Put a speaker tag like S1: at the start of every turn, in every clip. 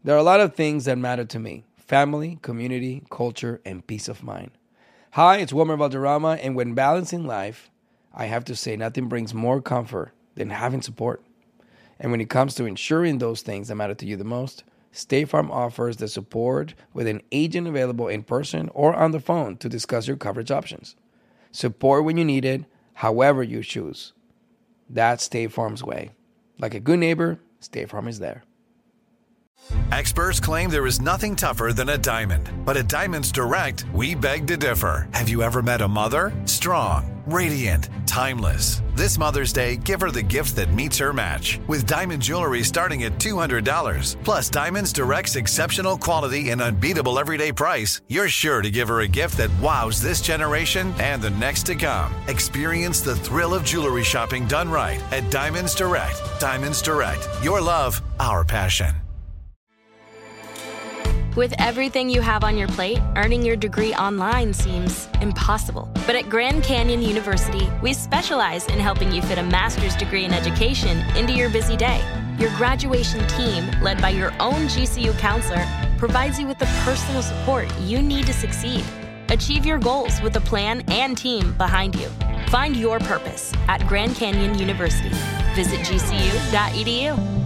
S1: There are a lot of things that matter to me: family, community, culture, and peace of mind. Hi, it's Wilmer Valderrama, and when balancing life, I have to say nothing brings more comfort than having support. And when it comes to ensuring those things that matter to you the most, State Farm offers the support with an agent available in person or on the phone to discuss your coverage options. Support when you need it, however you choose. That's State Farm's way. Like a good neighbor, State Farm is there.
S2: Experts claim there is nothing tougher than a diamond. But at Diamonds Direct, we beg to differ. Have you ever met a mother? Strong, radiant, timeless. This Mother's Day, give her the gift that meets her match. With diamond jewelry starting at $200. Plus Diamonds Direct's exceptional quality and unbeatable everyday price, you're sure to give her a gift that wows this generation and the next to come. Experience the thrill of jewelry shopping done right at Diamonds Direct. Diamonds Direct. Your love, our passion.
S3: With everything you have on your plate, earning your degree online seems impossible. But at Grand Canyon University, we specialize in helping you fit a master's degree in education into your busy day. Your graduation team, led by your own GCU counselor, provides you with the personal support you need to succeed. Achieve your goals with a plan and team behind you. Find your purpose at Grand Canyon University. Visit gcu.edu.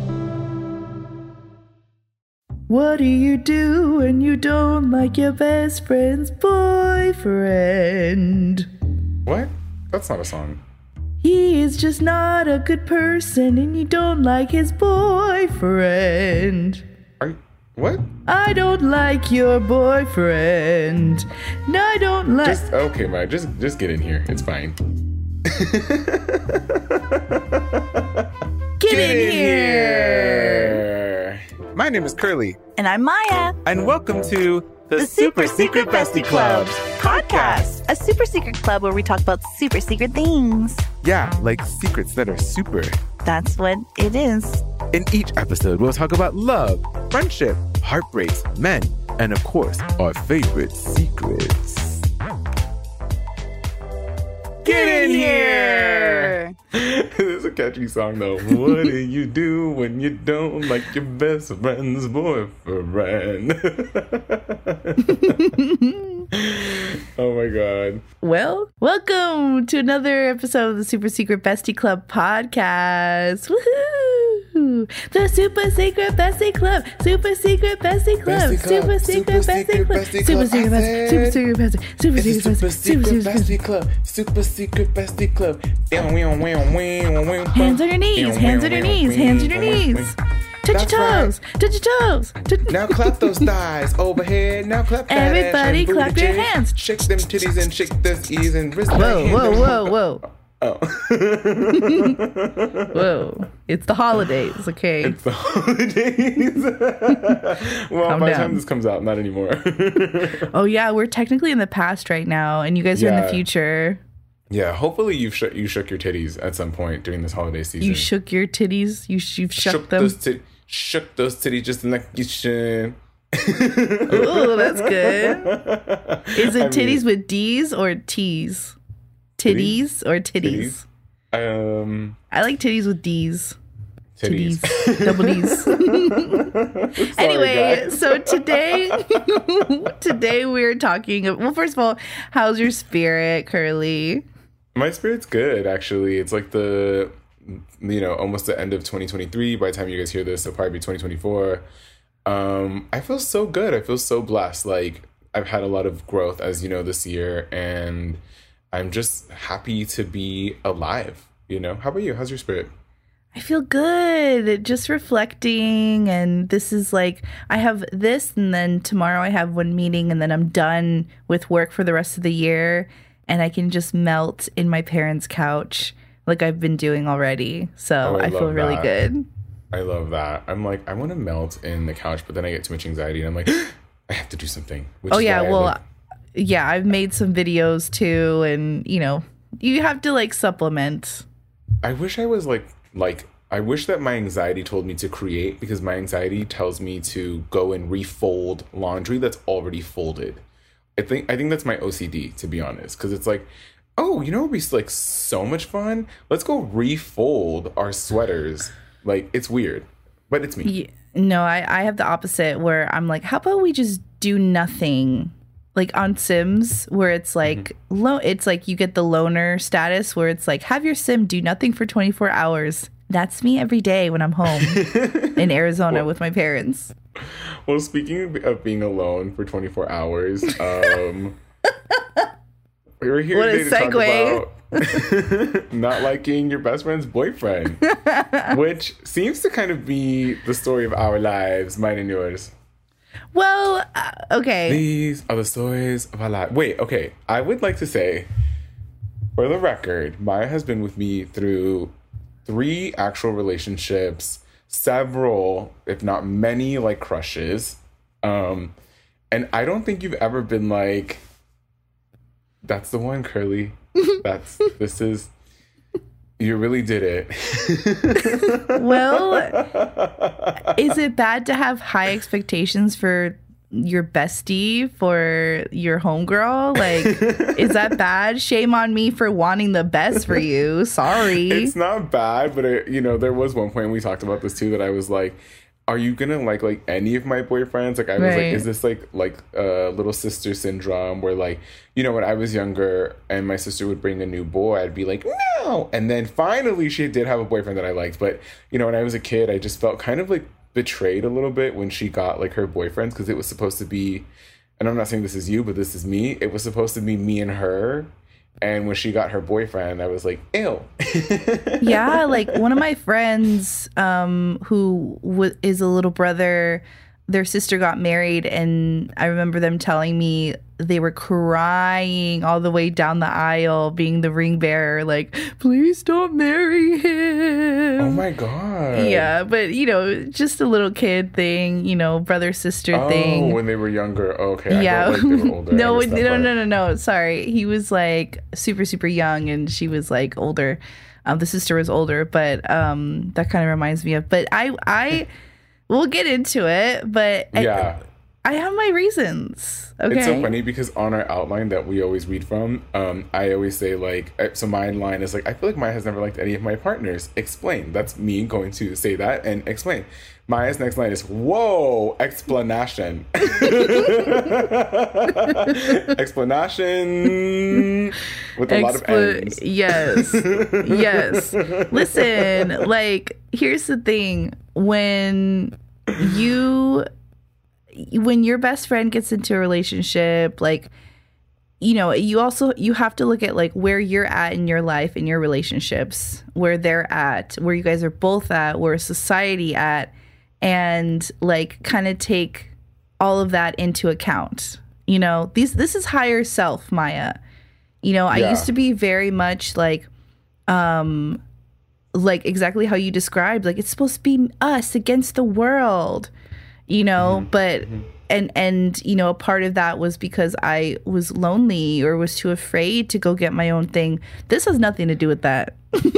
S4: What do you do when you don't like your best friend's boyfriend?
S5: What? That's not a song.
S4: He is just not a good person and you don't like his boyfriend.
S5: What?
S4: I don't like your boyfriend. No, I don't like...
S5: Okay, Mike, just get in here. It's fine.
S4: Get in here!
S6: My name is Curly.
S7: And I'm Maya.
S6: And welcome to the Super Secret Bestie Club podcast.
S7: A super secret club where we talk about super secret things.
S6: Yeah, like secrets that are super.
S7: That's what it is.
S6: In each episode, we'll talk about love, friendship, heartbreaks, men, and of course, our favorite secrets.
S7: Get in here!
S5: This is a catchy song, though. What do you do when you don't like your best friend's boyfriend? Oh my God.
S4: Well, welcome to another episode of the Super Secret Bestie Club podcast. Woohoo! The Super Secret Bestie Club. Super Secret Bestie Club. Super Secret Bestie Club. Super Secret Bestie. Super Secret Bestie. Super Secret Bestie
S5: Club. Super Secret Bestie Club.
S4: Hands on your knees. Hands on your knees. Hands on your knees. Touch your toes. Touch your toes.
S5: Now clap those thighs overhead. Now clap that
S4: Everybody
S5: ass and
S4: clap your hands.
S5: Shake them titties and shake those ears and wrist.
S4: Whoa.
S5: Oh.
S4: Whoa. It's the holidays, okay?
S5: It's the holidays. Well,
S4: Calm
S5: by the
S4: down.
S5: time this comes out, not anymore.
S4: Oh, yeah. We're technically in the past right now, and you guys are in the future.
S5: Yeah, hopefully you shook your titties at some point during this holiday season.
S4: You shook your titties? You've shook them?
S5: Shook those titties just like you should.
S4: Ooh, that's good. Is it titties with D's or T's? Titties or titties? I like titties with D's.
S5: Titties.
S4: Double D's. Anyway,
S5: guys.
S4: so today we're talking. Well, first of all, how's your spirit, Curly?
S5: My spirit's good, actually. It's like almost the end of 2023. By the time you guys hear this, it'll probably be 2024. I feel so good. I feel so blessed. Like, I've had a lot of growth, as you know, this year, and I'm just happy to be alive, How about you? How's your spirit?
S4: I feel good. Just reflecting, and this is like, I have this, and then tomorrow I have one meeting, and then I'm done with work for the rest of the year, and I can just melt in my parents' couch like I've been doing already. So I feel really good.
S5: I love that. I'm like, I want to melt in the couch, but then I get too much anxiety, and I'm like, I have to do something.
S4: I've made some videos too, and you have to supplement.
S5: I wish I was I wish that my anxiety told me to create, because my anxiety tells me to go and refold laundry that's already folded. I think that's my OCD, to be honest, because it's like, oh, it'd be so much fun. Let's go refold our sweaters. It's weird, but it's me.
S4: No, I have the opposite where I'm like, how about we just do nothing? Like on Sims, where it's like it's like you get the loner status where it's like, have your sim do nothing for 24 hours. That's me every day when I'm home in Arizona with my parents.
S5: Well, speaking of being alone for 24 hours, we're here today to talk about not liking your best friend's boyfriend, which seems to kind of be the story of our lives, mine and yours.
S4: Well, okay.
S5: These are the stories of our lives. Wait, okay. I would like to say, for the record, Maya has been with me through 3 actual relationships, several, if not many, like crushes. And I don't think you've ever been like, that's the one, Curly. You really did it.
S4: Well, is it bad to have high expectations for your bestie, for your homegirl? Like, is that bad? Shame on me for wanting the best for you. Sorry.
S5: It's not bad, but there was one point we talked about this too that I was like, are you gonna like any of my boyfriends? Like I was like, is this like little sister syndrome where like, when I was younger and my sister would bring a new boy, I'd be like, no. And then finally she did have a boyfriend that I liked. But when I was a kid, I just felt kind of like betrayed a little bit when she got like her boyfriends, because it was supposed to be, and I'm not saying this is you, but this is me. It was supposed to be me and her. And when she got her boyfriend, I was like, ew.
S4: Yeah, like one of my friends who is a little brother, their sister got married, and I remember them telling me they were crying all the way down the aisle, being the ring bearer, like, please don't marry him.
S5: Oh my God.
S4: Yeah, but just a little kid thing, brother sister thing.
S5: Oh, when they were younger. Okay.
S4: Yeah.
S5: I thought, like, they were older.
S4: No. Sorry. He was like super, super young and she was like older. The sister was older, but that kind of reminds me of, but I we'll get into it, but
S5: yeah.
S4: I have my reasons. Okay.
S5: It's so funny because on our outline that we always read from, I always say like, so my line is like, I feel like Maya has never liked any of my partners. Explain. That's me going to say that and explain. Maya's next line is, whoa, explanation. Explanation with a lot of N's.
S4: Yes. Yes. Listen, like, here's the thing. When your best friend gets into a relationship, like, you have to look at like where you're at in your life, in your relationships, where they're at, where you guys are both at, where society at, and like kind of take all of that into account. This is higher self, Maya. I used to be very much like exactly how you described, like it's supposed to be us against the world, but and a part of that was because I was lonely or was too afraid to go get my own thing. This has nothing to do with that.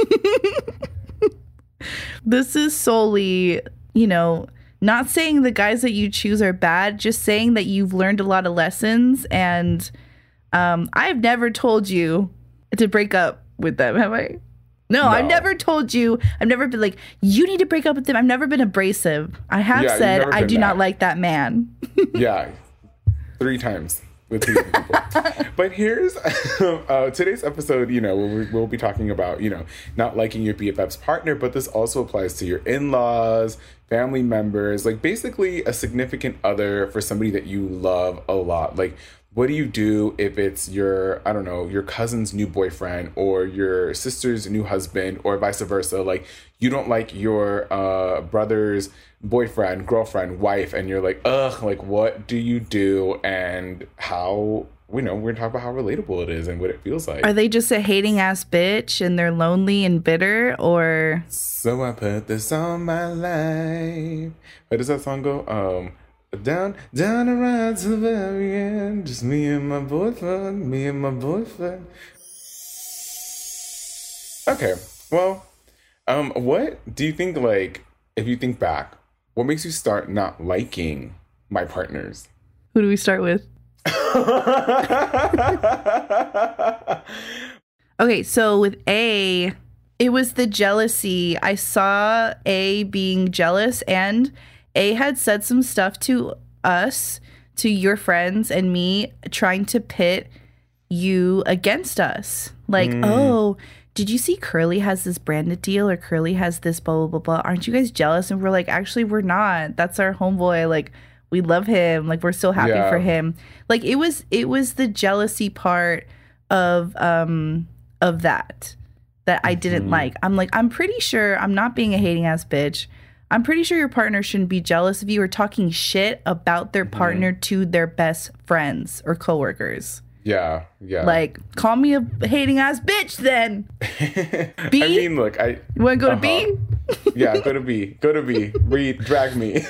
S4: This is solely, not saying the guys that you choose are bad, just saying that you've learned a lot of lessons. And I've never told you to break up with them, have I? No, I've never told you. I've never been like, you need to break up with them. I've never been abrasive. I have said I do not like that man.
S5: Yeah, 3 times with 3 people. But here's today's episode, we'll be talking about, not liking your BFF's partner, but this also applies to your in-laws, family members, like basically a significant other for somebody that you love a lot. Like, what do you do if it's your cousin's new boyfriend or your sister's new husband or vice versa? Like, you don't like your brother's boyfriend, girlfriend, wife, and you're like, ugh, like, what do you do? And how, we're going to talk about how relatable it is and what it feels like.
S4: Are they just a hating ass bitch and they're lonely and bitter, or?
S5: So I put this on my life. Where does that song go? Down around to the very end, just me and my boyfriend. Okay, well, what do you think, like, if you think back, what makes you start not liking my partners?
S4: Who do we start with? Okay, so with A, it was the jealousy. I saw A being jealous, and A had said some stuff to us, to your friends and me, trying to pit you against us. Like, oh, did you see Curly has this branded deal, or Curly has this blah, blah, blah, blah. Aren't you guys jealous? And we're like, actually, we're not. That's our homeboy. Like, we love him. Like, we're so happy for him. Like, it was the jealousy part of that I didn't like. I'm like, I'm pretty sure I'm not being a hating ass bitch. I'm pretty sure your partner shouldn't be jealous of you or talking shit about their partner to their best friends or coworkers.
S5: Yeah.
S4: Like, call me a hating ass bitch then. B?
S5: I mean, look,
S4: You want to go to B?
S5: Yeah, go to B. Go to B. Drag me.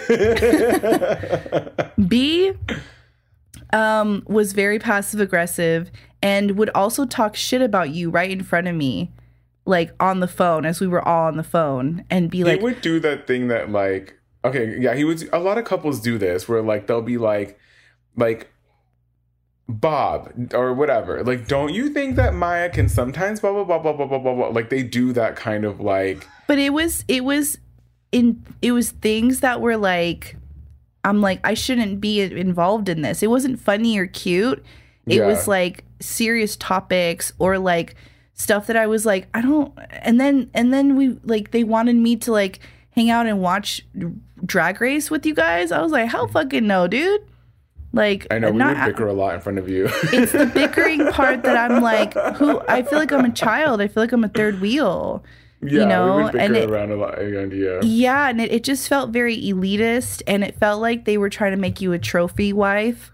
S4: B was very passive aggressive and would also talk shit about you right in front of me, like on the phone, as we were all on the phone, and be like,
S5: he would do that thing that, like, okay, yeah, he would. A lot of couples do this where, like, they'll be like Bob or whatever. Like, don't you think that Maya can sometimes blah blah blah blah blah blah blah blah? Like, they do that kind of like.
S4: But it was things that were like, I'm like, I shouldn't be involved in this. It wasn't funny or cute. It was like serious topics or like stuff that I was like, I don't. And then we like, they wanted me to like hang out and watch Drag Race with you guys. I was like, hell fucking no, dude. Like,
S5: I know we would bicker a lot in front of you.
S4: It's the bickering part that I'm like, I feel like I'm a child. I feel like I'm a third wheel.
S5: Yeah,
S4: you know,
S5: we would bicker
S4: and
S5: around a lot.
S4: Yeah, and it just felt very elitist, and it felt like they were trying to make you a trophy wife.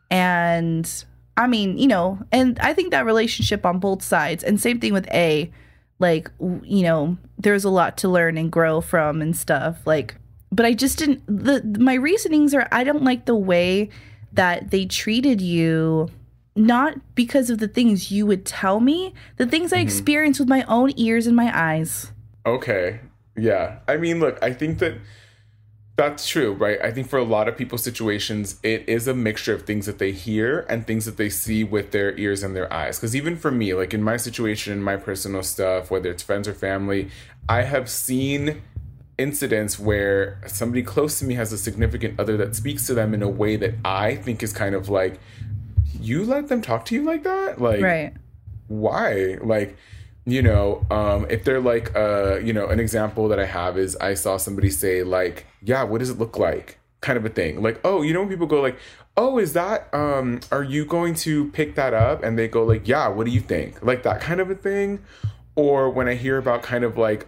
S4: And I mean, you know, and I think that relationship on both sides, and same thing with A, like, you know, there's a lot to learn and grow from and stuff. Like, but I just didn't. My reasonings are, I don't like the way that they treated you. Not because of the things you would tell me, the things I experienced with my own ears and my eyes.
S5: Okay. Yeah. I mean, look, I think that's true, right? I think for a lot of people's situations, it is a mixture of things that they hear and things that they see with their ears and their eyes. Because even for me, like in my situation, my personal stuff, whether it's friends or family, I have seen incidents where somebody close to me has a significant other that speaks to them in a way that I think is kind of like, you let them talk to you like that? Like,
S4: right.
S5: Why? Like, you know, if they're like, you know, an example that I have is I saw somebody say like, yeah, what does it look like? Kind of a thing. Like, oh, you know, when people go like, oh, is that, are you going to pick that up? And they go like, yeah, what do you think? Like that kind of a thing. Or when I hear about kind of like,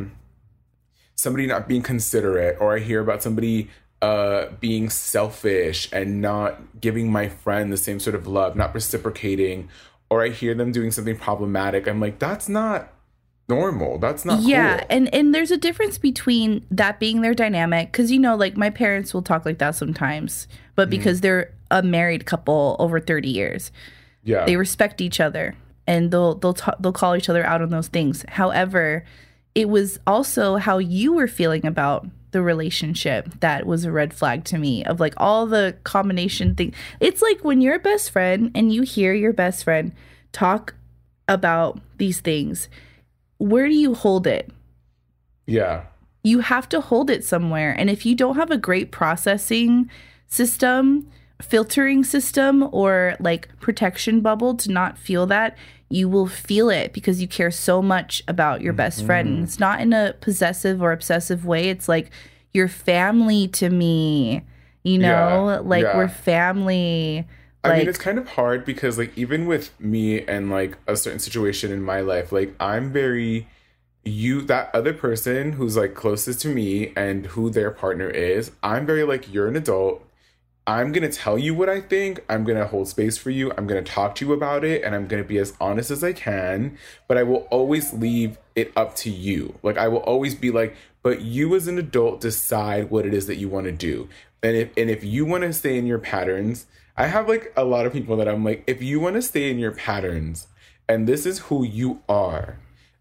S5: somebody not being considerate, or I hear about somebody being selfish and not giving my friend the same sort of love, not reciprocating, or I hear them doing something problematic, I'm like, that's not normal. That's not cool.
S4: And there's a difference between that being their dynamic, because, you know, like my parents will talk like that sometimes, but because they're a married couple over 30 years, they respect each other and they'll call each other out on those things. However, it was also how you were feeling about the relationship that was a red flag to me, of like all the combination thing. It's like when you're a best friend and you hear your best friend talk about these things, where do you hold it?
S5: Yeah.
S4: You have to hold it somewhere. And if you don't have a great processing system, filtering system, or like protection bubble to not feel that, you will feel it because you care so much about your best friend. And it's not in a possessive or obsessive way. It's like, you're family to me, you know, we're family.
S5: I mean, it's kind of hard because like, even with me and like a certain situation in my life, like I'm very, that other person who's like closest to me and who their partner is, I'm very like, you're an adult. I'm going to tell you what I think. I'm going to hold space for you. I'm going to talk to you about it. And I'm going to be as honest as I can. But I will always leave it up to you. Like, I will always be like, but you as an adult decide what it is that you want to do. And if you want to stay in your patterns, I have like a lot of people that I'm like, if you want to stay in your patterns and this is who you are,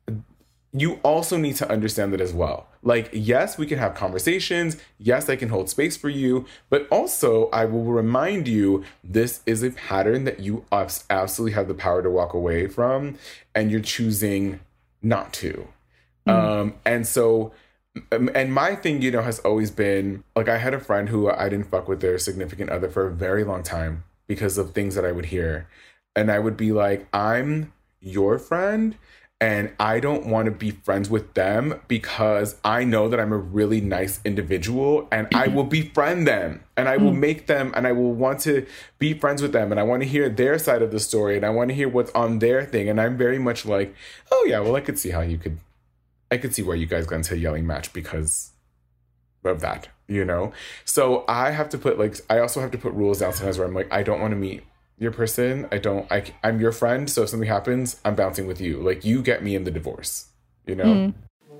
S5: you also need to understand that as well. Like, yes, we can have conversations. Yes, I can hold space for you. But also, I will remind you, this is a pattern that you absolutely have the power to walk away from. And you're choosing not to. And so And my thing, you know, has always been, like, I had a friend who I didn't fuck with their significant other for a very long time because of things that I would hear. And I would be like, I'm your friend, and I don't want to be friends with them because I know that I'm a really nice individual, and I will befriend them, and I will make them, and I will want to be friends with them, and I want to hear their side of the story, and I want to hear what's on their thing. And I'm very much like, oh yeah, well, I could see where you guys got into a yelling match because of that, you know? So I also have to put rules down sometimes where I'm like, I don't want to meet your person. I'm your friend. So if something happens, I'm bouncing with you. Like, you get me in the divorce, you know?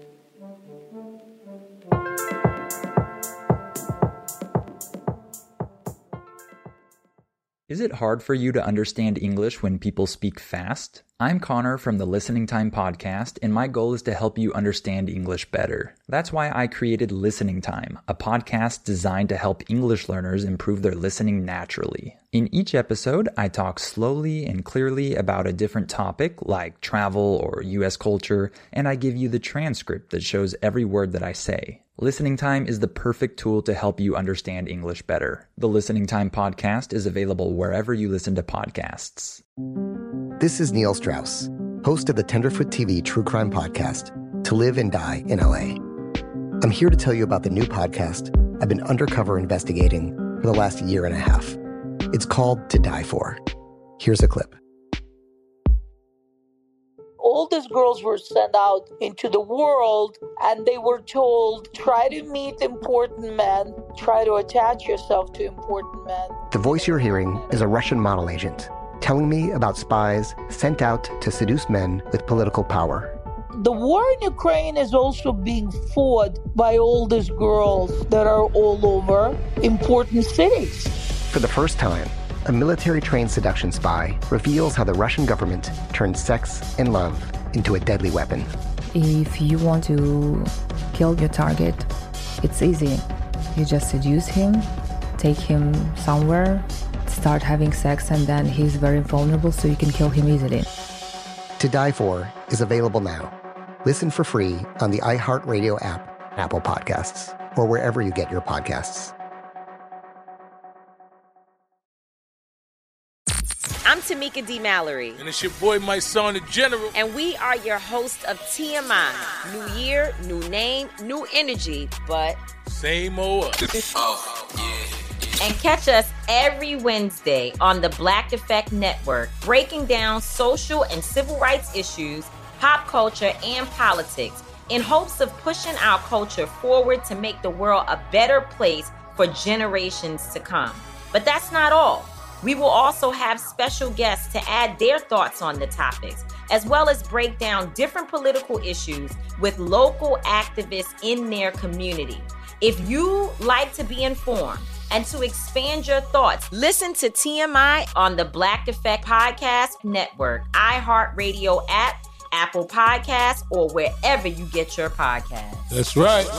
S8: Is it hard for you to understand English when people speak fast? I'm Connor from the Listening Time podcast, and my goal is to help you understand English better. That's why I created Listening Time, a podcast designed to help English learners improve their listening naturally. In each episode, I talk slowly and clearly about a different topic, like travel or US culture, and I give you the transcript that shows every word that I say. Listening Time is the perfect tool to help you understand English better. The Listening Time podcast is available wherever you listen to podcasts.
S9: This is Neil Strauss, host of the Tenderfoot TV true crime podcast, To Live and Die in LA. I'm here to tell you about the new podcast I've been undercover investigating for the last year and a half. It's called To Die For. Here's a clip.
S10: All these girls were sent out into the world and they were told, try to meet important men, try to attach yourself to important men.
S9: The voice you're hearing is a Russian model agent telling me about spies sent out to seduce men with political power.
S10: The war in Ukraine is also being fought by all these girls that are all over important cities.
S9: For the first time, a military-trained seduction spy reveals how the Russian government turned sex and love into a deadly weapon.
S11: If you want to kill your target, it's easy. You just seduce him, take him somewhere, start having sex, and then he's very vulnerable, so you can kill him easily.
S9: To Die For is available now. Listen for free on the iHeartRadio app, Apple Podcasts, or wherever you get your podcasts.
S12: I'm Tamika D. Mallory.
S13: And it's your boy, my son, the General.
S12: And we are your hosts of TMI. New year, new name, new energy, but
S13: same old us.
S12: Oh, yeah. And catch us every Wednesday on the Black Effect Network, breaking down social and civil rights issues, pop culture, and politics in hopes of pushing our culture forward to make the world a better place for generations to come. But that's not all. We will also have special guests to add their thoughts on the topics, as well as break down different political issues with local activists in their community. If you like to be informed and to expand your thoughts, listen to TMI on the Black Effect Podcast Network, iHeartRadio app, Apple Podcasts, or wherever you get your podcasts.
S13: That's right.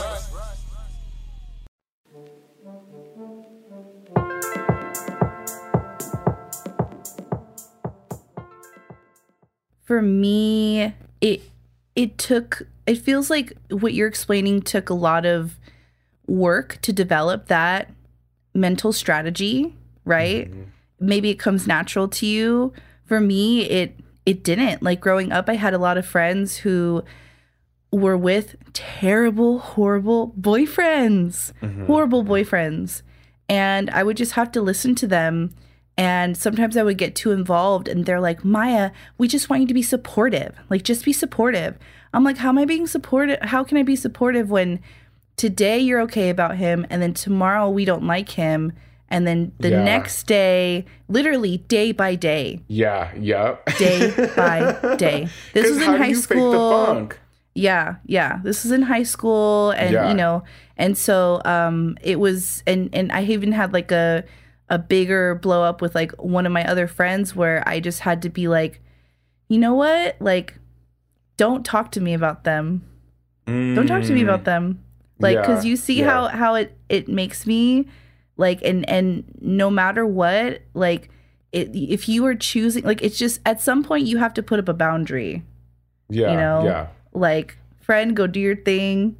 S4: For me, it feels like what you're explaining took a lot of work to develop that mental strategy, right? Mm-hmm. Maybe it comes natural to you. For me, it didn't. Like, growing up, I had a lot of friends who were with terrible, horrible boyfriends. Horrible boyfriends. And I would just have to listen to them. And sometimes I would get too involved and they're like, Maya, we just want you to be supportive. Like, just be supportive. I'm like, how am I being supportive? How can I be supportive when today you're okay about him and then tomorrow we don't like him? And then the next day, literally day by day.
S5: Yeah.
S4: Day by day. This was in high school. Fake the funk? Yeah. This was in high school. And, you know, and so it was, and I even had like a bigger blow up with like one of my other friends where I just had to be like, you know what? Like, don't talk to me about them. Don't talk to me about them. Like, cause you see how it makes me like, and no matter what, like if you are choosing, like, it's just at some point you have to put up a boundary. You know, like, friend, go do your thing.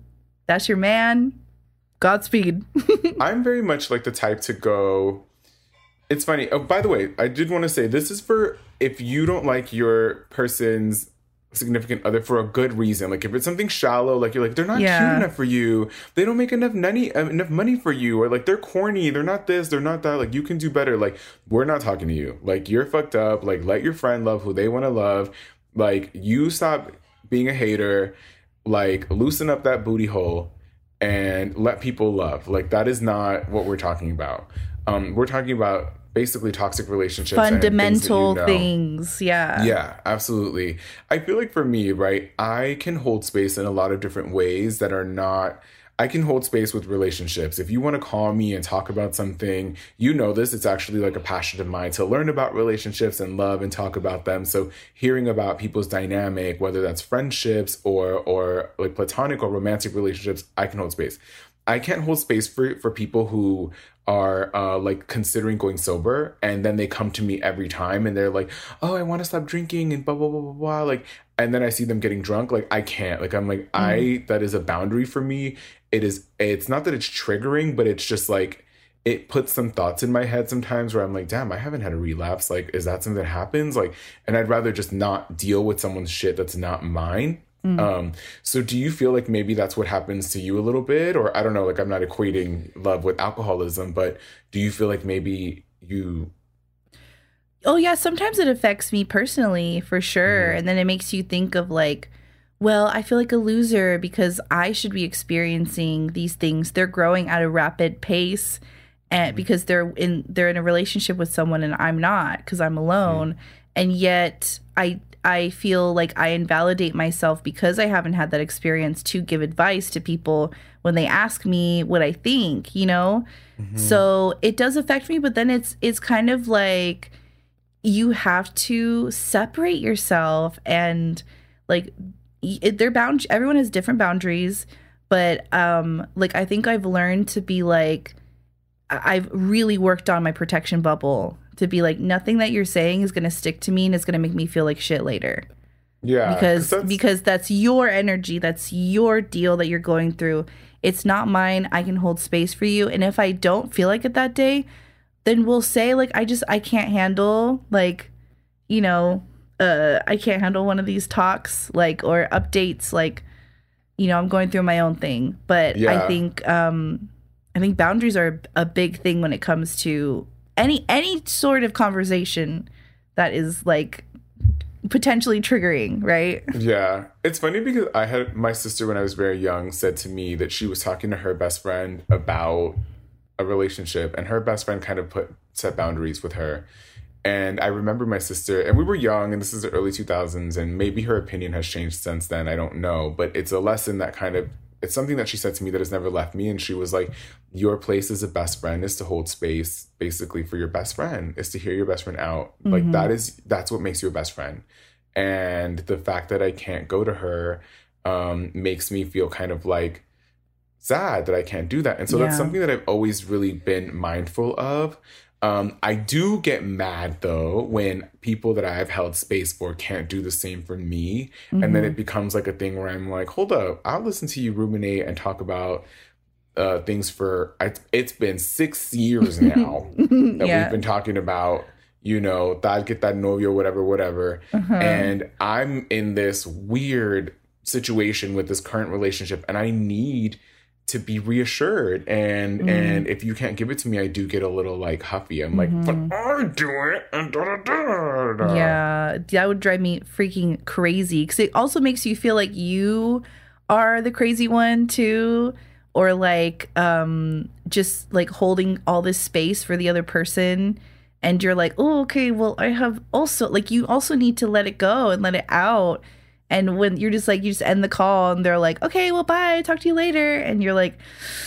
S4: that's your man. Godspeed.
S5: I'm very much like the type to go. It's funny. Oh, by the way, I did want to say this is for if you don't like your person's significant other for a good reason. Like if it's something shallow, like you're like, they're not cute enough for you. They don't make enough money for you. Or like they're corny. They're not this. They're not that. Like you can do better. Like we're not talking to you. Like you're fucked up. Like let your friend love who they want to love. Like you stop being a hater. Like loosen up that booty hole and let people love. Like that is not what we're talking about. We're talking about basically toxic relationships,
S4: fundamental things.
S5: Yeah, absolutely. I feel like for me, right, I can hold space in a lot of different ways that are not. I can hold space with relationships. If you want to call me and talk about something, you know this, it's actually like a passion of mine to learn about relationships and love and talk about them. So hearing about people's dynamic, whether that's friendships or like platonic or romantic relationships, I can hold space. I can't hold space for people who are like considering going sober and then they come to me every time and they're like, oh, I want to stop drinking and blah, blah, blah, blah, blah. Like, and then I see them getting drunk. Like, I can't. Like, I'm like, that is a boundary for me. It's not that it's triggering, but it's just like, it puts some thoughts in my head sometimes where I'm like, damn, I haven't had a relapse. Like, is that something that happens? Like, and I'd rather just not deal with someone's shit that's not mine. So do you feel like maybe that's what happens to you a little bit? Or I don't know, like I'm not equating love with alcoholism, but do you feel like maybe you...
S4: Oh yeah, sometimes it affects me personally, for sure. And then it makes you think of like, well, I feel like a loser because I should be experiencing these things. They're growing at a rapid pace and because they're in a relationship with someone and I'm not because I'm alone. And yet I feel like I invalidate myself because I haven't had that experience to give advice to people when they ask me what I think, you know? So it does affect me, but then it's kind of like you have to separate yourself and like everyone has different boundaries, but like I think I've learned to be like, I've really worked on my protection bubble to be like, nothing that you're saying is going to stick to me and it's going to make me feel like shit later.
S5: Yeah.
S4: Because that's your energy. That's your deal that you're going through. It's not mine. I can hold space for you. And if I don't feel like it that day, then we'll say like, I can't handle like, you know, I can't handle one of these talks like, or updates. Like, you know, I'm going through my own thing, but I think boundaries are a big thing when it comes to any sort of conversation that is like potentially triggering, right?
S5: Yeah. It's funny because I had my sister when I was very young said to me that she was talking to her best friend about a relationship and her best friend kind of set boundaries with her. And I remember my sister, and we were young, and this is the early 2000s, and maybe her opinion has changed since then. I don't know. But it's a lesson that it's something that she said to me that has never left me. And she was like, your place as a best friend is to hold space basically for your best friend, is to hear your best friend out. Like that's what makes you a best friend. And the fact that I can't go to her makes me feel kind of like sad that I can't do that. And so that's something that I've always really been mindful of. I do get mad though when people that I've held space for can't do the same for me. And then it becomes like a thing where I'm like, hold up, I'll listen to you ruminate and talk about things for, it's been 6 years now that we've been talking about, you know, that get that novio, whatever. And I'm in this weird situation with this current relationship and I need to be reassured, and if you can't give it to me, I do get a little like huffy. I'm like, but I do it, and
S4: yeah, that would drive me freaking crazy because it also makes you feel like you are the crazy one too, or like just like holding all this space for the other person, and you're like, oh, okay, well, I have also like you also need to let it go and let it out. And when you're just like, you just end the call and they're like, okay, well, bye, talk to you later. And you're like,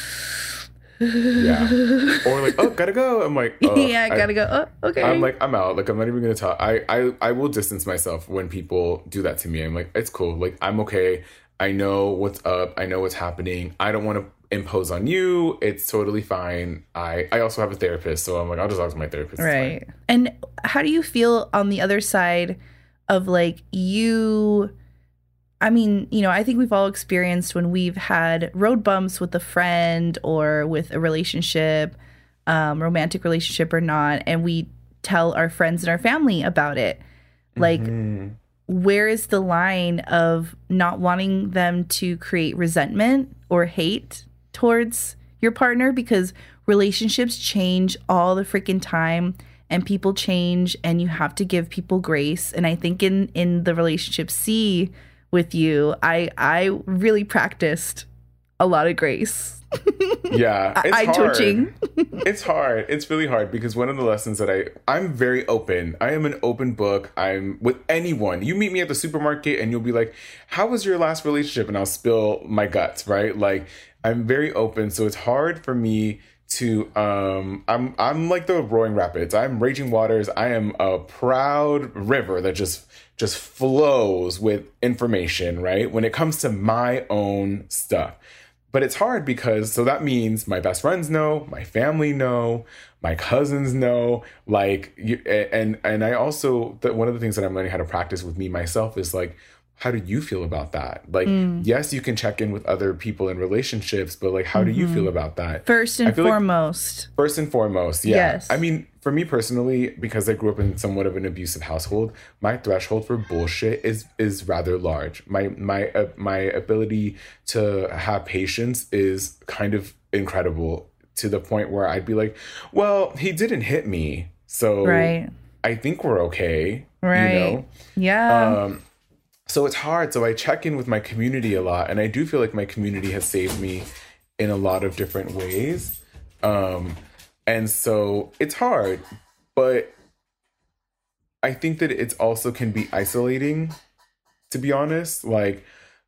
S5: yeah. Or like, oh, gotta go. I'm like, oh,
S4: yeah, gotta go. Oh, okay.
S5: I'm like, I'm out. Like, I'm not even gonna talk. I will distance myself when people do that to me. I'm like, it's cool. Like, I'm okay. I know what's up. I know what's happening. I don't want to impose on you. It's totally fine. I also have a therapist. So I'm like, I'll just talk to my therapist.
S4: Right. And how do you feel on the other side of like you... I mean, you know, I think we've all experienced when we've had road bumps with a friend or with a relationship, romantic relationship or not, and we tell our friends and our family about it. Like, where is the line of not wanting them to create resentment or hate towards your partner? Because relationships change all the freaking time, and people change, and you have to give people grace. And I think in the relationship C with you, I really practiced a lot of grace.
S5: Yeah, it's hard.
S4: Twitching.
S5: It's hard. It's really hard because one of the lessons that I'm very open. I am an open book. I'm with anyone. You meet me at the supermarket and you'll be like, how was your last relationship? And I'll spill my guts, right? Like, I'm very open. So it's hard for me to, I'm like the roaring rapids. I'm raging waters. I am a proud river that just flows with information, right? When it comes to my own stuff. But it's hard because, so that means my best friends know, my family know, my cousins know, like, and I also, one of the things that I'm learning how to practice with me myself is like, how do you feel about that? Like, yes, you can check in with other people in relationships, but like, how do you feel about that?
S4: First and foremost.
S5: First and foremost, yeah.
S4: Yes.
S5: I mean, for me personally, because I grew up in somewhat of an abusive household, my threshold for bullshit is rather large. My ability to have patience is kind of incredible, to the point where I'd be like, well, he didn't hit me, so I think we're okay.
S4: Right.
S5: You know?
S4: Yeah.
S5: So it's hard. So I check in with my community a lot, and I do feel like my community has saved me in a lot of different ways. And so it's hard, but I think that it's also can be isolating, to be honest. Like,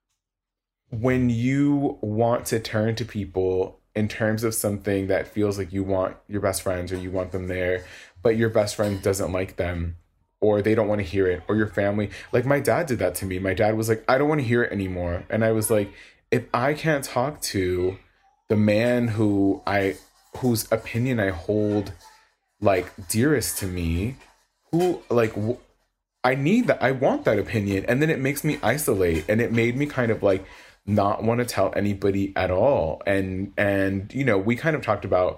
S5: when you want to turn to people in terms of something that feels like you want your best friends or you want them there, but your best friend doesn't like them, or they don't want to hear it, or your family. Like, my dad did that to me. My dad was like, I don't want to hear it anymore. And I was like, if I can't talk to the man whose opinion I hold like dearest to me, who like I need that, I want that opinion, and then it makes me isolate, and it made me kind of like not want to tell anybody at all. And you know, we kind of talked about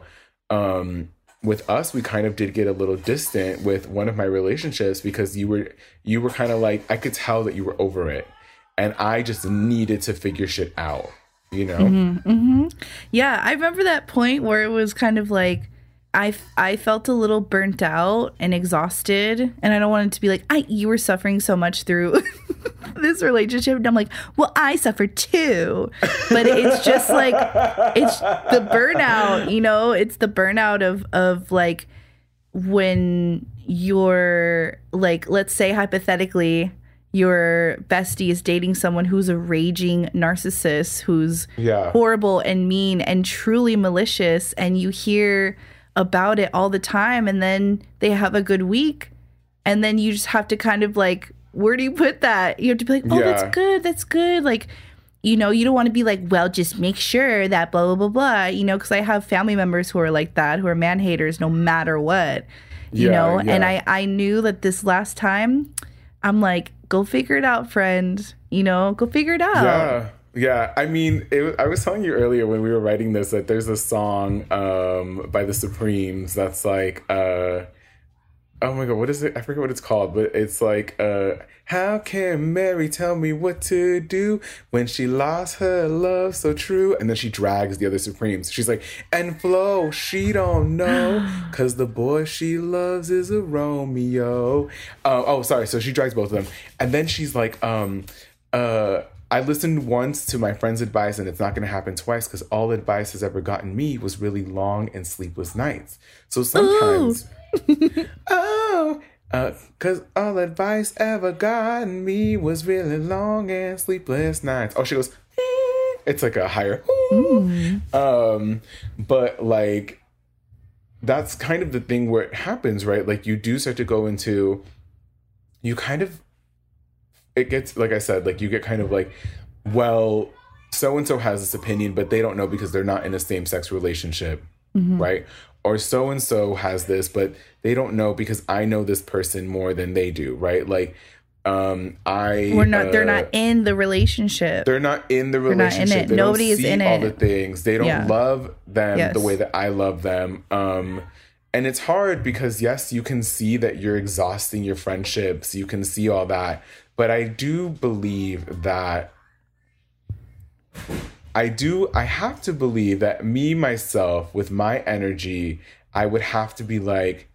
S5: with us, we kind of did get a little distant with one of my relationships because you were kind of like, I could tell that you were over it, and I just needed to figure shit out, you know?
S4: Yeah, I remember that point where it was kind of like I felt a little burnt out and exhausted, and I don't want it to be like, you were suffering so much through this relationship, and I'm like, well, I suffered too. But it's just like, it's the burnout, you know? It's the burnout of like, when you're like, let's say hypothetically, your bestie is dating someone who's a raging narcissist, who's horrible and mean and truly malicious, and you hear about it all the time, and then they have a good week, and then you just have to kind of like, where do you put that? You have to be like, oh, that's good. Like, you know, you don't want to be like, well, just make sure that blah, blah, blah, blah, you know, because I have family members who are like that, who are man haters no matter what, you know? And I knew that this last time, I'm like, go figure it out, friend, you know, go figure it out.
S5: Yeah, I mean, I was telling you earlier when we were writing this that there's a song by the Supremes that's like, oh my God, what is it? I forget what it's called, but it's like, how can Mary tell me what to do when she lost her love so true? And then she drags the other Supremes. She's like, and Flo, she don't know, because the boy she loves is a Romeo. Sorry. So she drags both of them. And then she's like, I listened once to my friend's advice, and it's not going to happen twice, because all advice has ever gotten me was really long and sleepless nights. So sometimes, because all advice ever gotten me was really long and sleepless nights. Oh, she goes, it's like a higher, but like, that's kind of the thing where it happens, right? Like, you do start to go into, you kind of, it gets, like I said, like, you get kind of like, well, so-and-so has this opinion, but they don't know because they're not in a same-sex relationship, right? Or so-and-so has this, but they don't know because I know this person more than they do, right? Like,
S4: They're not in the relationship.
S5: They're not in the relationship.
S4: They're not in it.
S5: They
S4: Nobody
S5: don't
S4: is
S5: see
S4: in
S5: all
S4: it.
S5: the things. They don't love them the way that I love them. And it's hard because, yes, you can see that you're exhausting your friendships. You can see all that. But I do believe that I have to believe that me, myself, with my energy, I would have to be like,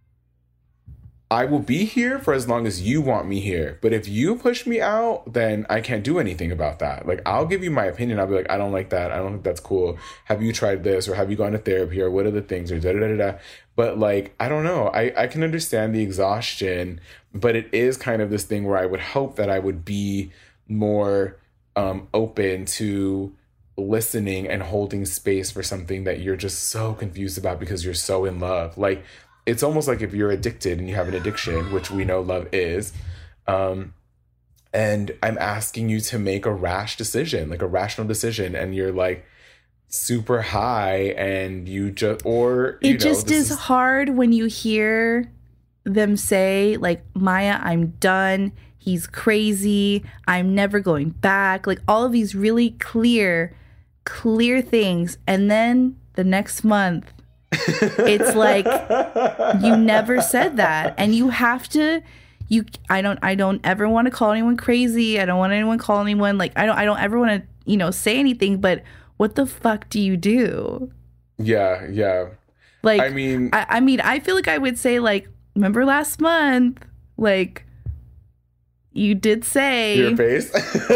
S5: I will be here for as long as you want me here. But if you push me out, then I can't do anything about that. Like, I'll give you my opinion. I'll be like, I don't like that. I don't think that's cool. Have you tried this? Or have you gone to therapy? Or what are the things? Or da-da-da-da-da. But, like, I don't know. I can understand the exhaustion. But it is kind of this thing where I would hope that I would be more open to listening and holding space for something that you're just so confused about because you're so in love. Like, it's almost like if you're addicted and you have an addiction, which we know love is, and I'm asking you to make a rash decision, like a rational decision, and you're like super high and you just, or you
S4: it just is hard when you hear them say like, Maya, I'm done. He's crazy. I'm never going back. Like all of these really clear things. And then the next month, it's like you never said that, and you have to. I don't ever want to call anyone crazy. I don't want anyone call anyone like I don't ever want to say anything. But what the fuck do you do?
S5: Yeah.
S4: Like
S5: I mean,
S4: I feel like I would say like, remember last month, like. You did say
S5: your face.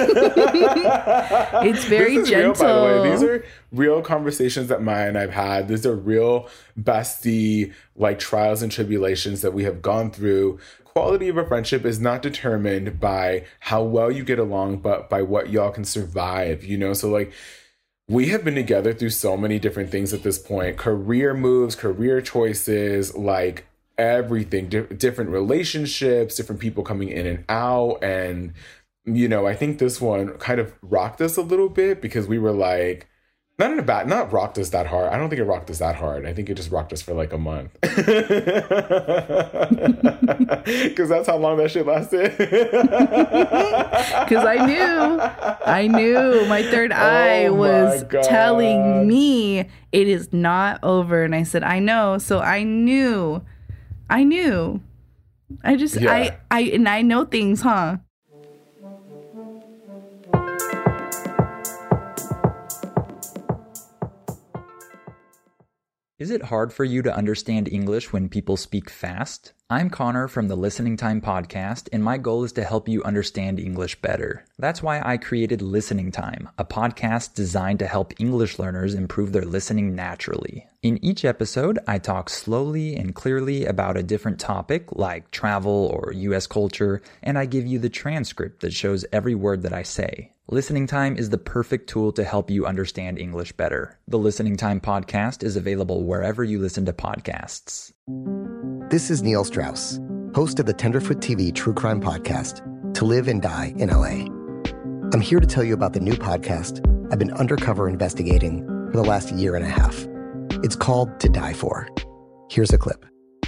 S4: It's very
S5: this is
S4: gentle.
S5: Real, by the way. These are real conversations that Maya and I've had. These are real bestie like trials and tribulations that we have gone through. Quality of a friendship is not determined by how well you get along, but by what y'all can survive. So like we have been together through so many different things at this point. Career moves, career choices, like everything, different relationships, different people coming in and out. And, I think this one kind of rocked us a little bit because we were like, not rocked us that hard. I don't think it rocked us that hard. I think it just rocked us for like a month. Because that's how long that shit lasted.
S4: Because I knew my third eye was telling me it is not over. And I said, I know. So I knew. I know things, huh?
S8: Is it hard for you to understand English when people speak fast? I'm Connor from the Listening Time podcast, and my goal is to help you understand English better. That's why I created Listening Time, a podcast designed to help English learners improve their listening naturally. In each episode, I talk slowly and clearly about a different topic like travel or US culture, and I give you the transcript that shows every word that I say. Listening Time is the perfect tool to help you understand English better. The Listening Time podcast is available wherever you listen to podcasts.
S9: This is Neil Strauss, host of the Tenderfoot TV True Crime Podcast, To Live and Die in LA. I'm here to tell you about the new podcast I've been undercover investigating for the last year and a half. It's called To Die For. Here's a clip.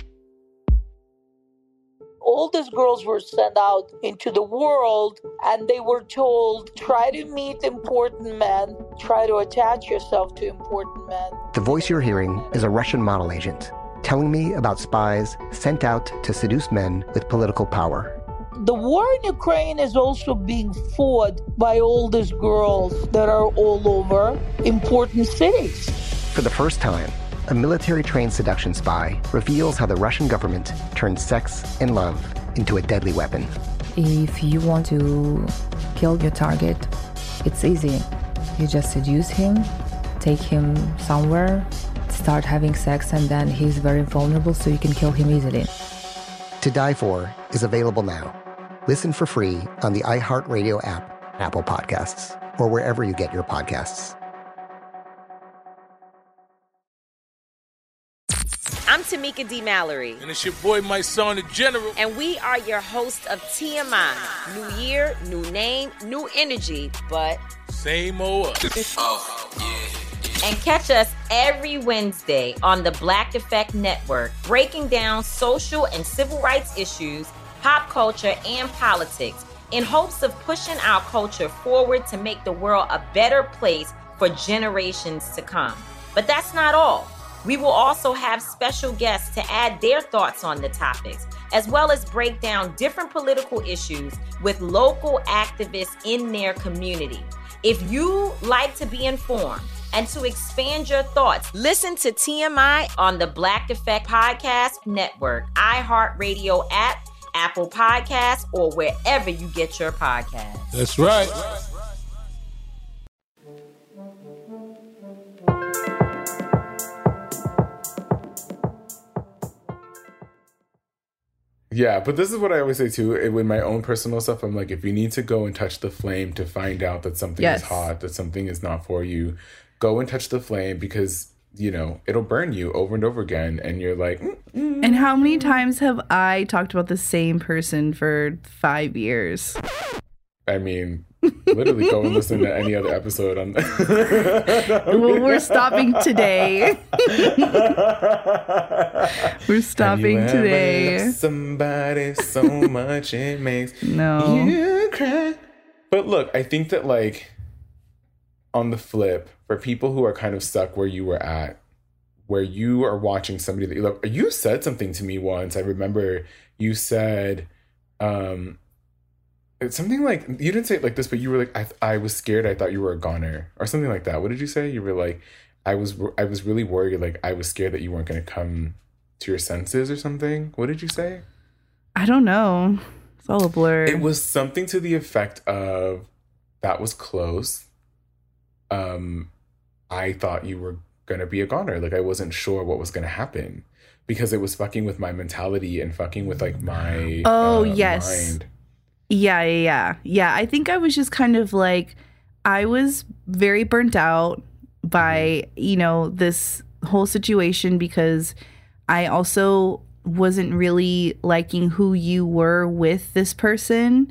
S10: All these girls were sent out into the world and they were told, try to meet important men, try to attach yourself to important men.
S9: The voice you're hearing is a Russian model agent telling me about spies sent out to seduce men with political power.
S10: The war in Ukraine is also being fought by all these girls that are all over important cities.
S9: For the first time, a military-trained seduction spy reveals how the Russian government turned sex and love into a deadly weapon.
S11: If you want to kill your target, it's easy. You just seduce him, take him somewhere, start having sex, and then he's very vulnerable, so you can kill him easily.
S9: To Die For is available now. Listen for free on the iHeartRadio app, Apple Podcasts, or wherever you get your podcasts.
S12: I'm Tamika D. Mallory.
S13: And it's your boy, my son, the General.
S12: And we are your hosts of TMI. New year, new name, new energy, but
S13: same old us.
S12: Oh, yeah. And catch us every Wednesday on the Black Effect Network, breaking down social and civil rights issues, pop culture, and politics in hopes of pushing our culture forward to make the world a better place for generations to come. But that's not all. We will also have special guests to add their thoughts on the topics, as well as break down different political issues with local activists in their community. If you like to be informed and to expand your thoughts, listen to TMI on the Black Effect Podcast Network, iHeartRadio app, Apple Podcasts, or wherever you get your podcasts.
S13: That's right.
S5: Yeah, but this is what I always say too. With my own personal stuff, I'm like, if you need to go and touch the flame to find out that something is hot, that something is not for you, go and touch the flame, because, you know, it'll burn you over and over again. And you're like,
S4: And how many times have I talked about the same person for 5 years?
S5: I mean, literally go and listen to any other episode on
S4: Well, we're stopping today. We're stopping today.
S5: Love somebody so much it makes
S4: No.
S5: you cry. But look, I think that, like, on the flip, for people who are kind of stuck where you were at, where you are watching somebody that you love, you said something to me once. I remember you said, it's something like, you didn't say it like this, but you were like, I was scared. I thought you were a goner, or something like that. What did you say? You were like, I was really worried. Like, I was scared that you weren't going to come to your senses or something. What did you say?
S4: I don't know. It's all a blur.
S5: It was something to the effect of, that was close. I thought you were going to be a goner. Like, I wasn't sure what was going to happen, because it was fucking with my mentality and fucking with, like, my
S4: yes.
S5: mind.
S4: Yeah. I think I was just kind of like, I was very burnt out by, you know, this whole situation, because I also wasn't really liking who you were with this person,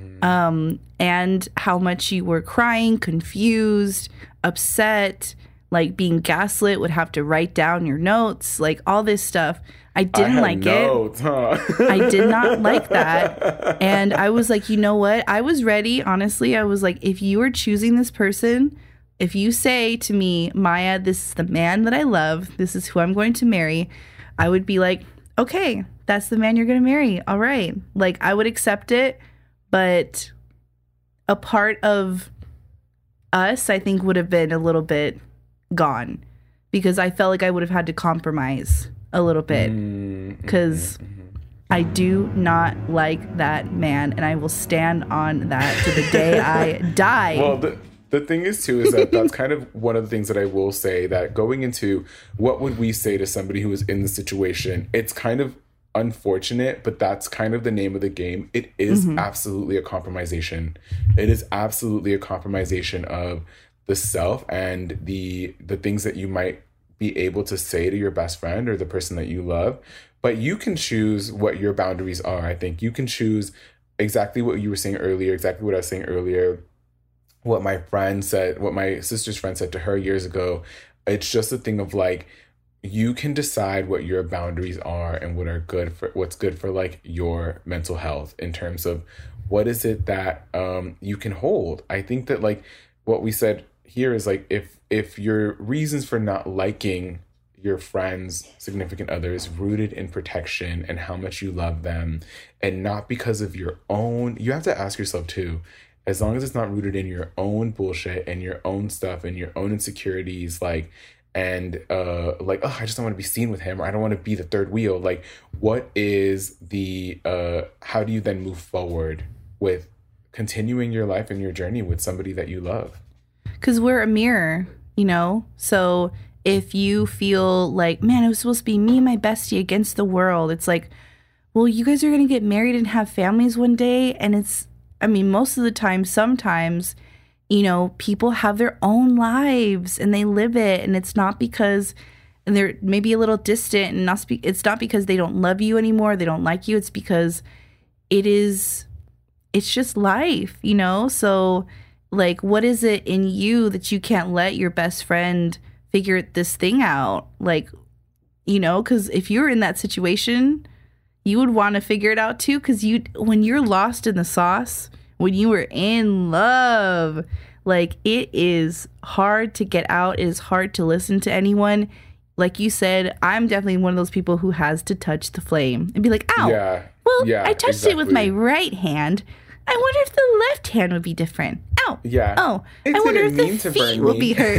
S4: and how much you were crying, confused, upset, like being gaslit, would have to write down your notes, like all this stuff. I didn't like
S5: notes,
S4: it.
S5: Huh?
S4: I did not like that. And I was like, you know what? I was ready. Honestly, I was like, if you are choosing this person, if you say to me, Maya, this is the man that I love, this is who I'm going to marry, I would be like, okay, that's the man you're going to marry. All right. Like, I would accept it. But a part of us, I think, would have been a little bit gone, because I felt like I would have had to compromise a little bit, because I do not like that man, and I will stand on that to the day I die.
S5: Well, the thing is, too, is that that's kind of one of the things that I will say, that going into what would we say to somebody who is in the situation, it's kind of unfortunate, but that's kind of the name of the game. It is absolutely a compromisation. It is absolutely a compromisation of the self and the things that you might be able to say to your best friend or the person that you love. But you can choose what your boundaries are. I think you can choose exactly what you were saying earlier, exactly what I was saying earlier, what my friend said, what my sister's friend said to her years ago. It's just a thing of, like, you can decide what your boundaries are and what's good for like your mental health, in terms of what is it that you can hold. I think that, like, what we said here is, like, if your reasons for not liking your friends, significant others, rooted in protection and how much you love them, and not because of your own, you have to ask yourself too, as long as it's not rooted in your own bullshit and your own stuff and your own insecurities, like, and like, oh, I just don't want to be seen with him, or I don't want to be the third wheel. Like, what is the how do you then move forward with continuing your life and your journey with somebody that you love?
S4: Because we're a mirror, you know? So if you feel like, man, it was supposed to be me and my bestie against the world, it's like, well, you guys are going to get married and have families one day. And it's, I mean, most of the time, sometimes, you know, people have their own lives and they live it. And it's not because, and they're maybe a little distant, and it's not because they don't love you anymore, they don't like you. It's because it's just life, you know? So, like, what is it in you that you can't let your best friend figure this thing out? Like, you know, because if you're in that situation, you would want to figure it out too, because when you're lost in the sauce, when you were in love, like, it is hard to get out. It is hard to listen to anyone. Like you said, I'm definitely one of those people who has to touch the flame and be like, ow. I touched it with my right hand. I wonder if the left hand would be different. Ow.
S5: Yeah.
S4: Oh, I wonder if the feet will be hurt.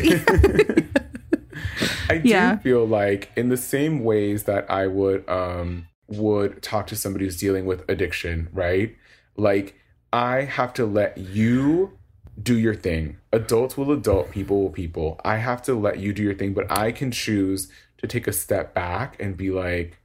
S5: I do feel like in the same ways that I would talk to somebody who's dealing with addiction, right? Like, I have to let you do your thing. Adults will adult, people will people. I have to let you do your thing, but I can choose to take a step back and be like,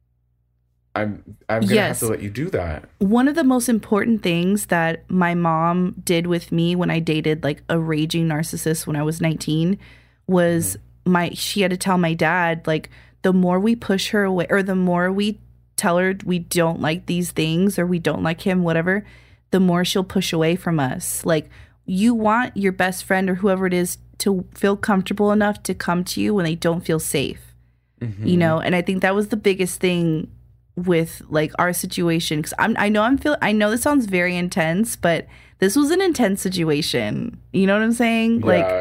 S5: I'm gonna have to let you do that.
S4: One of the most important things that my mom did with me when I dated like a raging narcissist when I was 19 was she had to tell my dad, like, the more we push her away, or the more we tell her we don't like these things or we don't like him, whatever, the more she'll push away from us. Like, you want your best friend or whoever it is to feel comfortable enough to come to you when they don't feel safe, you know? And I think that was the biggest thing with like our situation, because I know this sounds very intense, but this was an intense situation. You know what I'm saying?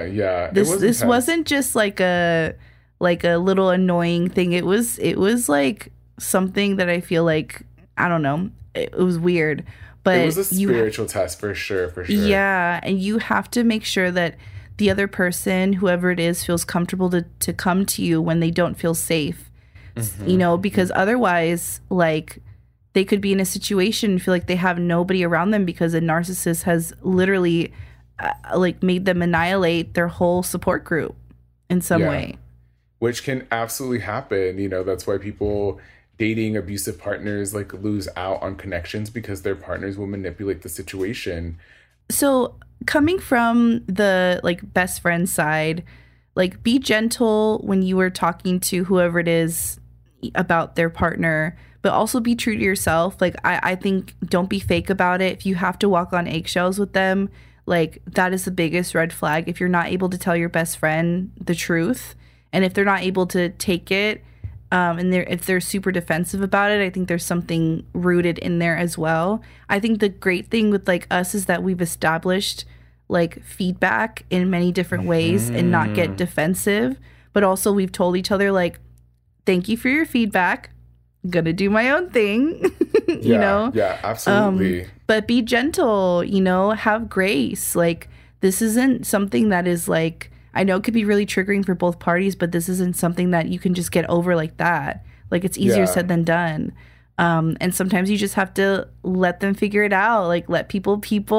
S4: This wasn't just like a little annoying thing. It was like something that I feel like, I don't know, it was weird. But
S5: it was a spiritual test for sure.
S4: Yeah, and you have to make sure that the other person, whoever it is, feels comfortable to come to you when they don't feel safe. You know, because otherwise, like, they could be in a situation and feel like they have nobody around them because a narcissist has literally like made them annihilate their whole support group in some way.
S5: Which can absolutely happen. You know, that's why people dating abusive partners like lose out on connections, because their partners will manipulate the situation.
S4: So coming from the like best friend side, like, be gentle when you are talking to whoever it is about their partner, but also be true to yourself. Like, I think don't be fake about it. If you have to walk on eggshells with them, like, that is the biggest red flag. If you're not able to tell your best friend the truth, and if they're not able to take it, and if they're super defensive about it, I think there's something rooted in there as well. I think the great thing with like us is that we've established like feedback in many different ways and not get defensive, but also we've told each other like, thank you for your feedback. I'm gonna do my own thing. You know?
S5: Yeah, absolutely.
S4: But be gentle, you know, have grace. Like, this isn't something that is like, I know it could be really triggering for both parties, but this isn't something that you can just get over like that. Like, it's easier said than done. And sometimes you just have to let them figure it out. Like, let people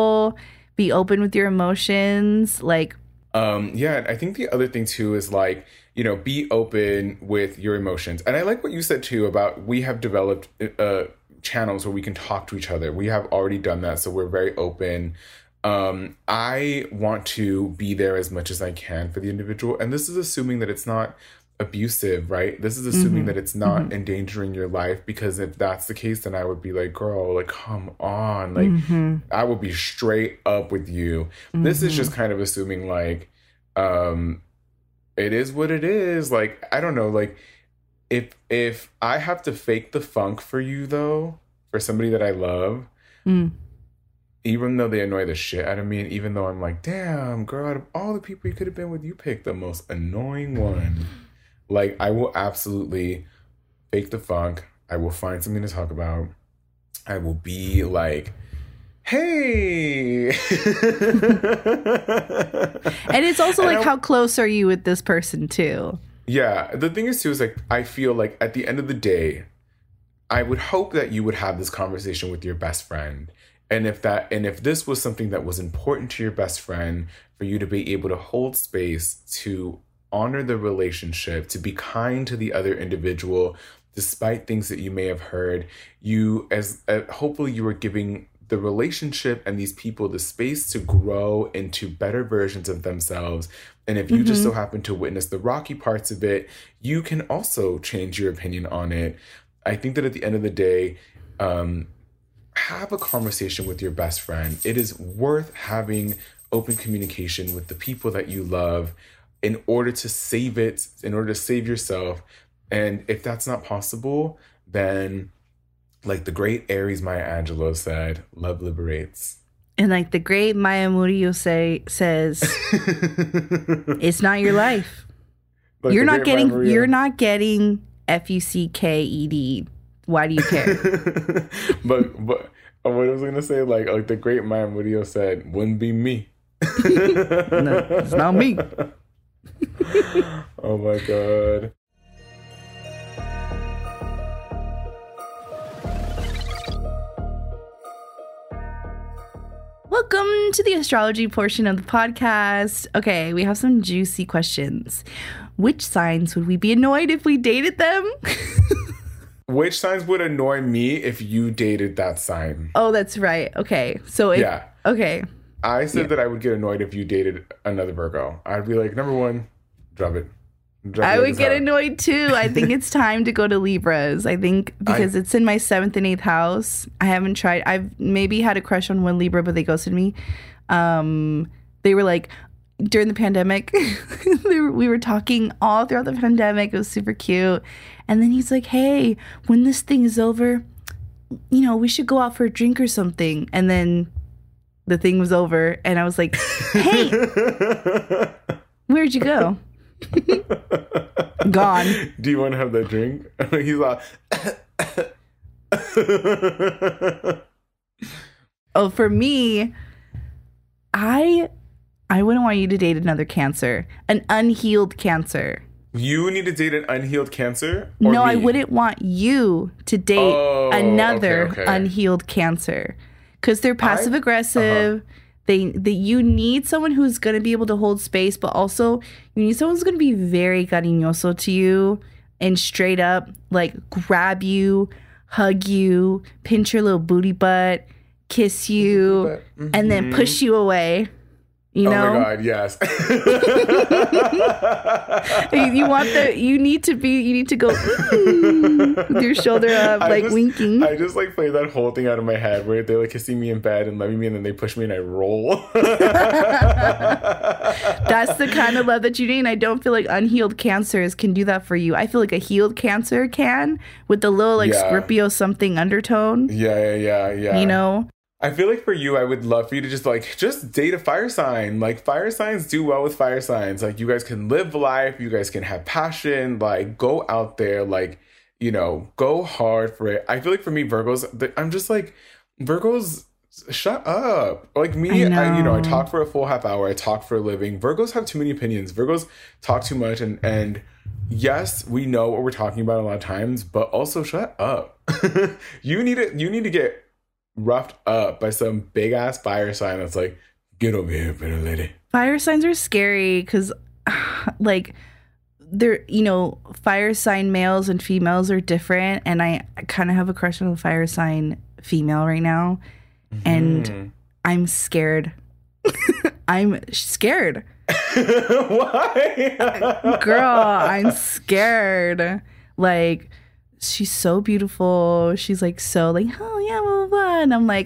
S4: be open with your emotions. Like,
S5: I think the other thing too is like, you know, be open with your emotions. And I like what you said too about we have developed channels where we can talk to each other. We have already done that. So we're very open. I want to be there as much as I can for the individual. And this is assuming that it's not abusive, right? This is assuming that it's not endangering your life, because if that's the case, then I would be like, girl, like, come on. Like, I will be straight up with you. This is just kind of assuming like, it is what it is. Like, I don't know, like, if I have to fake the funk for you though, for somebody that I love, even though they annoy the shit out of me, and even though I'm like, damn, girl, out of all the people you could have been with, you picked the most annoying one. Like, I will absolutely fake the funk. I will find something to talk about. I will be like, hey.
S4: And it's also like, how close are you with this person too?
S5: Yeah. The thing is too, is like, I feel like at the end of the day, I would hope that you would have this conversation with your best friend. And if this was something that was important to your best friend, for you to be able to hold space, to honor the relationship, to be kind to the other individual, despite things that you may have heard, hopefully you are giving the relationship and these people the space to grow into better versions of themselves. And if you just so happen to witness the rocky parts of it, you can also change your opinion on it. I think that at the end of the day, have a conversation with your best friend. It is worth having open communication with the people that you love in order to save yourself. And if that's not possible, then Like the great Aries Maya Angelou said, love liberates.
S4: And like the great Maya Murillo says, it's not your life.
S5: Like
S4: you're not getting FUCKED. Why do you care?
S5: but what I was gonna say, like the great Maya Murillo said, wouldn't be me.
S4: No, it's not me.
S5: Oh my God.
S4: Welcome to the astrology portion of the podcast. Okay, we have some juicy questions. Which signs would we be annoyed if we dated them?
S5: Which signs would annoy me if you dated that sign?
S4: Oh, that's right. Okay. So
S5: yeah.
S4: Okay.
S5: I said that I would get annoyed if you dated another Virgo. I'd be like, number one, drop it.
S4: I would get annoyed too. I think it's time to go to Libras. I think because it's in my 7th and 8th house. I haven't tried. I've maybe had a crush on one Libra, but they ghosted me. They were like, during the pandemic, we were talking all throughout the pandemic. It was super cute. And then he's like, hey, when this thing is over, we should go out for a drink or something. And then the thing was over. And I was like, hey, where'd you go? Gone.
S5: Do you want to have that drink? He's like,
S4: oh, for me, I wouldn't want you to date another Cancer, an unhealed Cancer.
S5: You need to date an unhealed Cancer?
S4: No,
S5: me?
S4: I wouldn't want you to date another unhealed Cancer because they're passive aggressive. You need someone who's going to be able to hold space, but also you need someone who's going to be very cariñoso to you and straight up like grab you, hug you, pinch your little booty butt, kiss you, and then push you away. You know?
S5: Oh my God, yes.
S4: You need to go with your shoulder up, winking.
S5: I just play that whole thing out of my head where they're kissing me in bed and loving me and then they push me and I roll.
S4: That's the kind of love that you need. And I don't feel like unhealed Cancers can do that for you. I feel like a healed Cancer can with the little Scorpio something undertone.
S5: Yeah. I feel like for you, I would love for you to just date a fire sign. Fire signs do well with fire signs. You guys can live life. You guys can have passion. Go out there. Go hard for it. I feel like for me, Virgos, I'm just Virgos, shut up. Me, I talk for a full half hour. I talk for a living. Virgos have too many opinions. Virgos talk too much. And yes, we know what we're talking about a lot of times, but also shut up. You need to get roughed up by some big ass fire sign that's get over here, pretty lady.
S4: Fire signs are scary because they're fire sign males and females are different, and I kind of have a crush on a fire sign female right now, and I'm scared. I'm scared.
S5: Why?
S4: Girl, I'm scared. She's so beautiful. She's oh yeah, blah, blah, blah. And I'm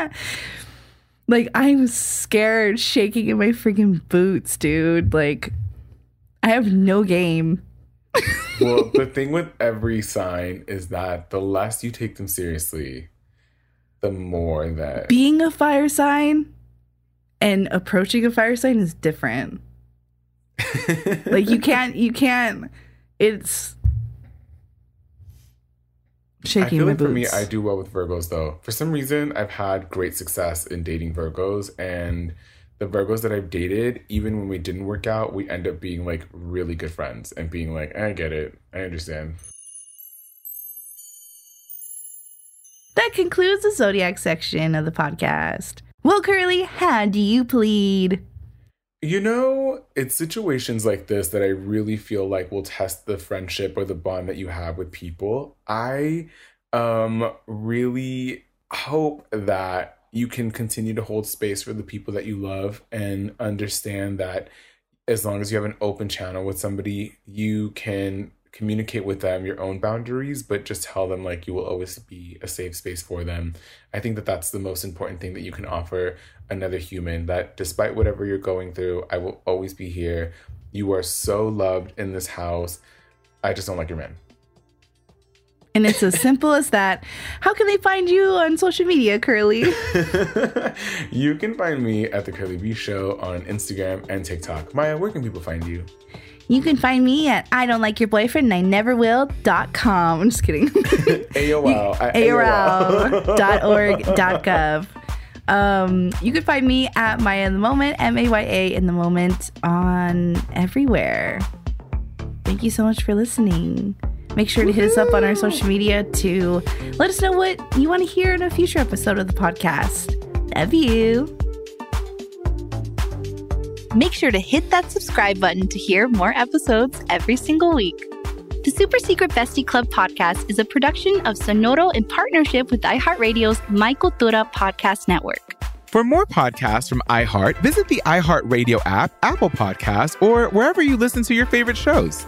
S4: I'm scared, shaking in my freaking boots, dude. I have no game.
S5: Well, the thing with every sign is that the less you take them seriously, the more that
S4: being a fire sign and approaching a fire sign is different. You can't. It's shaking
S5: I feel
S4: my
S5: for
S4: boots.
S5: me, I do well with Virgos, though. For some reason, I've had great success in dating Virgos, and the Virgos that I've dated, even when we didn't work out, we end up being really good friends and being I get it. I understand.
S4: That concludes the Zodiac section of the podcast. Well, Curly, how do you plead?
S5: It's situations like this that I really feel will test the friendship or the bond that you have with people. I really hope that you can continue to hold space for the people that you love and understand that as long as you have an open channel with somebody, you can communicate with them your own boundaries, but just tell them you will always be a safe space for them. I think that that's the most important thing that you can offer another human, that despite whatever you're going through, I will always be here. You are so loved in this house. I just don't like your man.
S4: And it's as simple as that. How can they find you on social media, Curly?
S5: You can find me at The Curly B Show on Instagram and TikTok. Maya, where can people find you?
S4: You can find me at IDon'tLikeYourBoyfriend I'm just kidding.
S5: AOL.
S4: AOL.org.gov. You can find me at Maya in the Moment, MAYA in the Moment, on everywhere. Thank you so much for listening. Make sure to hit us up on our social media to let us know what you want to hear in a future episode of the podcast. Love you.
S14: Make sure to hit that subscribe button to hear more episodes every single week. The Super Secret Bestie Club podcast is a production of Sonoro in partnership with iHeartRadio's My Cultura podcast network.
S6: For more podcasts from iHeart, visit the iHeartRadio app, Apple Podcasts, or wherever you listen to your favorite shows.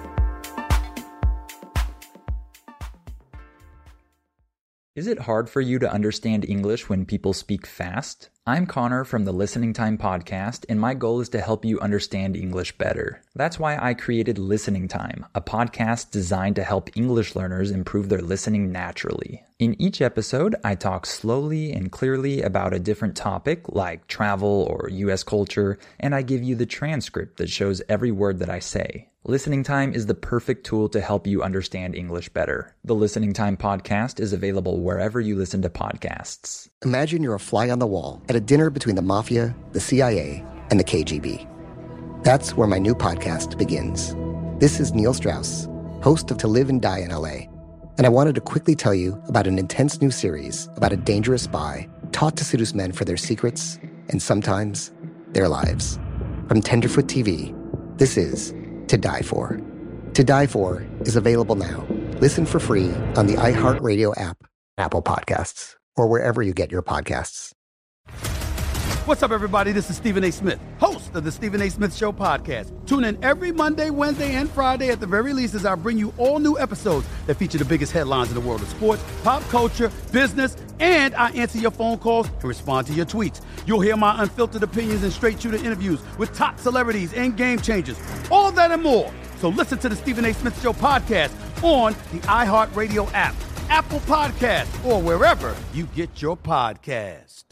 S8: Is it hard for you to understand English when people speak fast? I'm Connor from the Listening Time podcast, and my goal is to help you understand English better. That's why I created Listening Time, a podcast designed to help English learners improve their listening naturally. In each episode, I talk slowly and clearly about a different topic, like travel or U.S. culture, and I give you the transcript that shows every word that I say. Listening Time is the perfect tool to help you understand English better. The Listening Time podcast is available wherever you listen to podcasts.
S9: Imagine you're a fly on the wall at a dinner between the mafia, the CIA, and the KGB. That's where my new podcast begins. This is Neil Strauss, host of To Live and Die in LA, and I wanted to quickly tell you about an intense new series about a dangerous spy taught to seduce men for their secrets and sometimes their lives. From Tenderfoot TV, this is To Die For. To Die For is available now. Listen for free on the iHeartRadio app, Apple Podcasts, or wherever you get your podcasts.
S15: What's up, everybody? This is Stephen A. Smith, host of the Stephen A. Smith Show podcast. Tune in every Monday, Wednesday, and Friday at the very least as I bring you all new episodes that feature the biggest headlines in the world of sports, pop culture, business, and I answer your phone calls and respond to your tweets. You'll hear my unfiltered opinions and straight-shooter interviews with top celebrities and game changers. All that and more. So listen to the Stephen A. Smith Show podcast on the iHeartRadio app, Apple Podcasts, or wherever you get your podcasts.